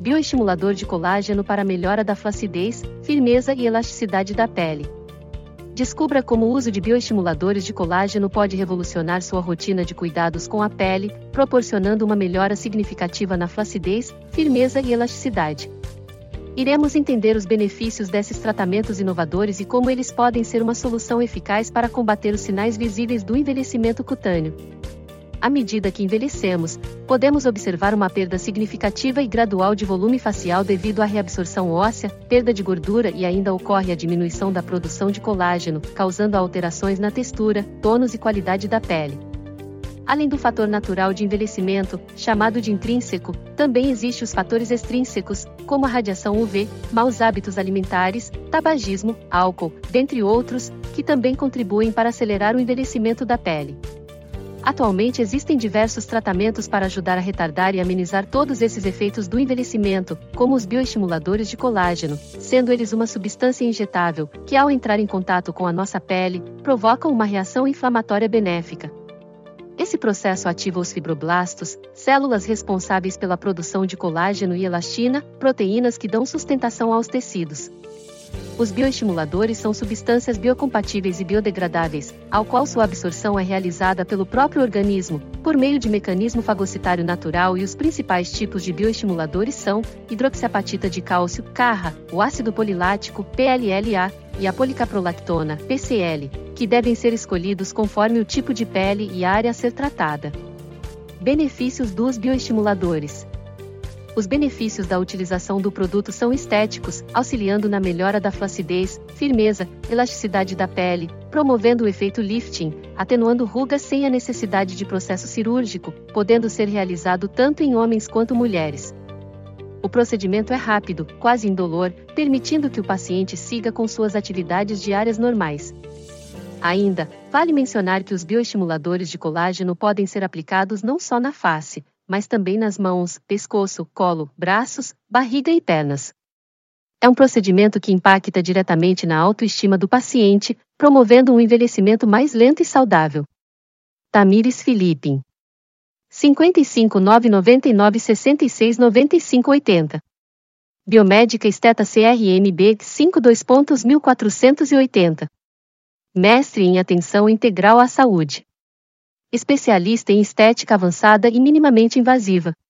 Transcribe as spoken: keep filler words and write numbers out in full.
bioestimulador de colágeno para melhora da flacidez, firmeza e elasticidade da pele. Descubra como o uso de bioestimuladores de colágeno pode revolucionar sua rotina de cuidados com a pele, proporcionando uma melhora significativa na flacidez, firmeza e elasticidade. Iremos entender os benefícios desses tratamentos inovadores e como eles podem ser uma solução eficaz para combater os sinais visíveis do envelhecimento cutâneo. À medida que envelhecemos, podemos observar uma perda significativa e gradual de volume facial devido à reabsorção óssea, perda de gordura e ainda ocorre a diminuição da produção de colágeno, causando alterações na textura, tônus e qualidade da pele. Além do fator natural de envelhecimento, chamado de intrínseco, também existem os fatores extrínsecos, como a radiação U V, maus hábitos alimentares, tabagismo, álcool, dentre outros, que também contribuem para acelerar o envelhecimento da pele. Atualmente existem diversos tratamentos para ajudar a retardar e amenizar todos esses efeitos do envelhecimento, como os bioestimuladores de colágeno, sendo eles uma substância injetável, que ao entrar em contato com a nossa pele, provocam uma reação inflamatória benéfica. Esse processo ativa os fibroblastos, células responsáveis pela produção de colágeno e elastina, proteínas que dão sustentação aos tecidos. Os bioestimuladores são substâncias biocompatíveis e biodegradáveis, ao qual sua absorção é realizada pelo próprio organismo, por meio de mecanismo fagocitário natural, e os principais tipos de bioestimuladores são hidroxiapatita de cálcio, C A R H, o ácido polilático, P L L A, e a policaprolactona, P C L, que devem ser escolhidos conforme o tipo de pele e área a ser tratada. Benefícios dos bioestimuladores. Os benefícios da utilização do produto são estéticos, auxiliando na melhora da flacidez, firmeza, elasticidade da pele, promovendo o efeito lifting, atenuando rugas sem a necessidade de processo cirúrgico, podendo ser realizado tanto em homens quanto mulheres. O procedimento é rápido, quase indolor, permitindo que o paciente siga com suas atividades diárias normais. Ainda, vale mencionar que os bioestimuladores de colágeno podem ser aplicados não só na face, mas também nas mãos, pescoço, colo, braços, barriga e pernas. É um procedimento que impacta diretamente na autoestima do paciente, promovendo um envelhecimento mais lento e saudável. Tamires Filipe. cinco cinco nove nove nove seis seis nove cinco oito zero. Biomédica Esteta C R M B cinco dois mil quatrocentos e oitenta. Mestre em Atenção Integral à Saúde. Especialista em estética avançada e minimamente invasiva.